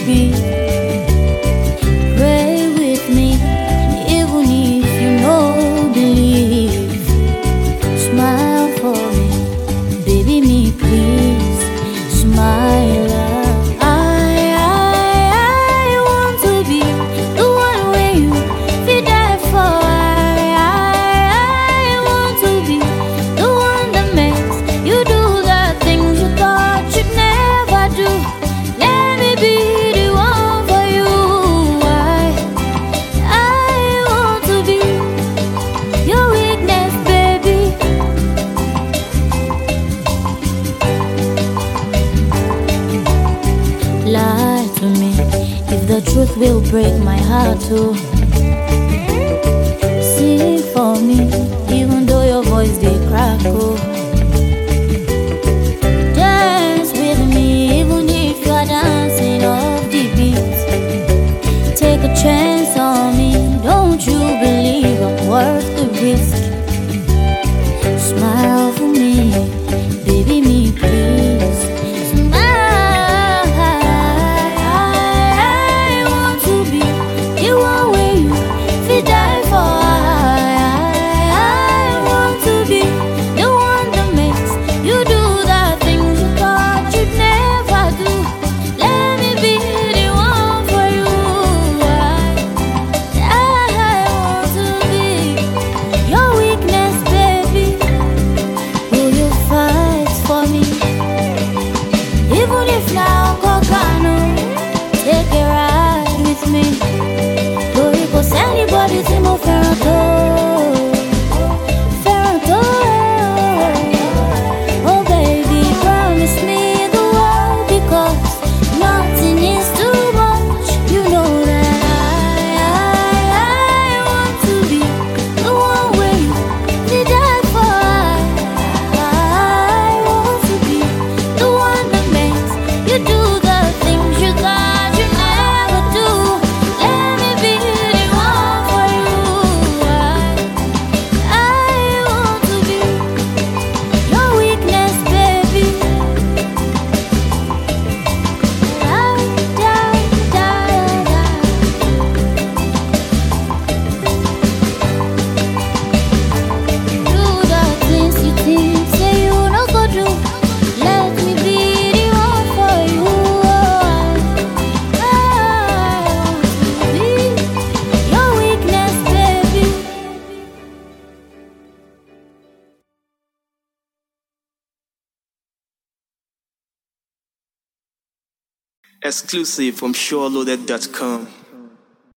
baby. Pray with me, even if you no believe. Smile for me, baby, me please. Smile. I want to be the one where you feel die for. I want to be the one that makes you do the things you thought you'd never do. Let me be the one for you. I want to be your weakness, baby. Lie to me if the truth will break my heart too. Sing for me even though your voice they crack. Oh, dance with me even if you're dancing off the beat. Take a chance on me, don't you believe I'm worth the risk? Smile for me, baby, me please. Smile. I want to be the one where you feel die for. I want to be the one that makes you do the things you thought you'd never do. Let me be the one for you. I want to be your weakness, baby. Will you fight for me? Even if now Kokano, take a ride with me. Don't you cause anybody to move Ferranto. Ferranto. Oh baby, promise me the world, because nothing is too much. You know that I want to be the one where you did that for. I want to be the one that makes you do the things you thought you never do. Let me be the one for you. I want to be your weakness, baby. Do the things you think, say you no go do. Let me be the one for you. I want to be your weakness, baby. Exclusive from SureLoaded.com.